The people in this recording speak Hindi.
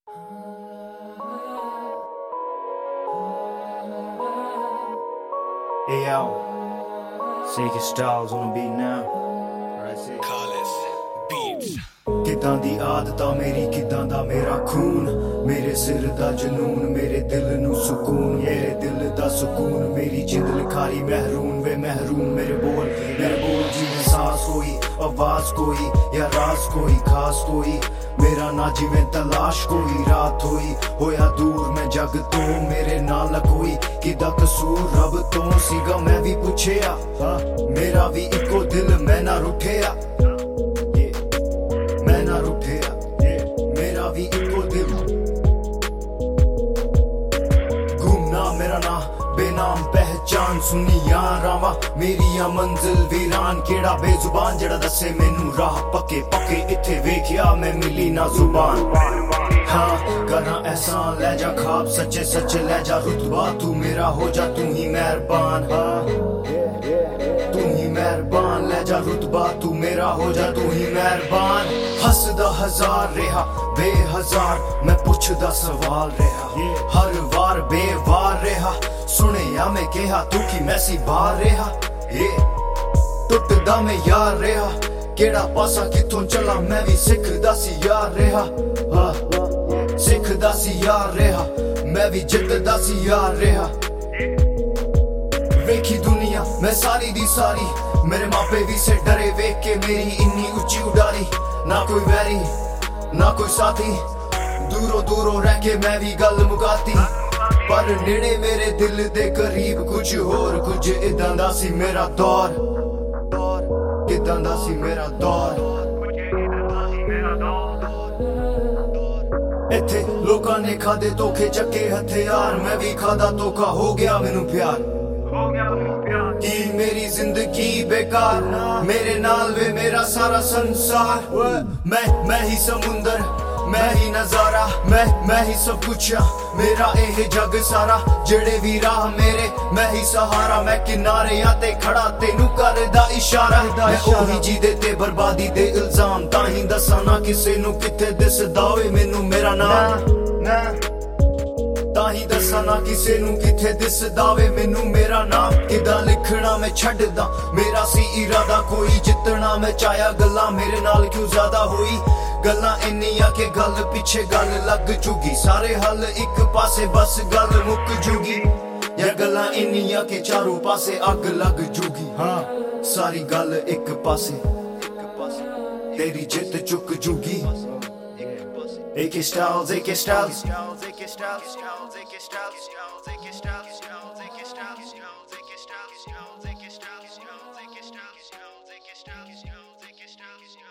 Hey yo, Sega Styles on the beat now. Carlos Beats. किदां दी आदतां मेरी किदां दा मेरा खून, मेरे सिर दा जनून, मेरे दिल नू सुकून, मेरे दिल दा सुकून, मेरी जिंद लिखारी महरून वे महरून। मेरे बोल जिवें सांस कोई, आवाज कोई या राज कोई खास कोई, मेरा ना जिवें तलाश कोई। रात होई होया दूर मैं जग तो, मेरे नाल कोई किदा कसूर रब तो सीगा। मैं भी पुछेया मेरा भी इको दिल, मैं ना रुठेया, मैं ना रुठेया, मेरा भी इको दिल। घूमना मेरा ना बेनाम पहचान, सुनिया रावा मेरिया मंजिल वीरान। केड़ा बेजुबान जेड़ा दसे मैनू राह, पक्के पक्के इत्थे वेखिया मैं मिली ना जुबान। हाँ करा एहसान ले जा ख्वाब सच्चे सच्चे ले जा रुतबा, तू मेरा हो जा तू ही मेहरबान। तू ही मेहरबान ले जा रुतबा, तू मेरा हो जा तू ही मेहरबान। हसदा हजार रेहा बेहजार, मैं पुछदा सवाल रेहा, हर वार बेवार रेहा। सुनिया मैं कहा तू की मैसी बाहर रेहा, टुटदा मैं यार रेहा। केड़ा पासा किथों चला मैं भी सिखदा सी यार रेहा, सिखदा सी यार रेहा, मैं भी जितदा सी यार रेहा। वेखी दुनिया मैं सारी दी सारी, मेरे मापे भी से डरे वेख के मेरी इन्नी उच्ची उड़ारी। ना कोई वैरी ना कोई साथी, दूरों दूरों रह के मैं भी गल मुकाती, पर नेड़े मेरे दिल दे करीब कुछ होर कुछ इदां दा सी मेरा दौर, किदां दा सी मेरा दौर। इत्थे लोकां ने खादे धोखे चक्के हथियार, मैं भी खादा धोखा हो गया मैनू प्यार। की मेरी जिंदगी बेकार, मेरे नाल वे मेरा सारा संसार। मैं ही समुंदर, मैं ही नजारा, मैं ही सब कुछ, मेरा एह जग सारा। जेड़े भी राह मेरे मैं ही सहारा, मैं किनारे आते खड़ा तेनू करदा इशारा। मैं ओही जीदे ते बर्बादी दे इल्जाम, ताही दसा ना किसे नू किथे दिसदा ओए मैनू मेरा नाम। ताही दसा ना किसे नू किथे दिसदा वे मैनू मेरा नाम। किदां लिखना मैं छड्डदा, मेरा सी इरादा कोई जितना मैं चाया। गल्लां मेरे नाल क्यों ज्यादा होई, गल्लां इन्नियां के गल पिछे गल लग जूगी। सारे हल एक पासे बस गल मुक जूगी, या गल्लां इन्नियां के चारों पासे अग लग जूगी। हाँ सारी गल एक पासे, तेरी जित चुक जूगी। AK Styles, AK Styles, AK Styles, AK Styles, AK Styles, AK Styles, AK Styles, AK Styles, AK Styles, AK Styles, AK Styles,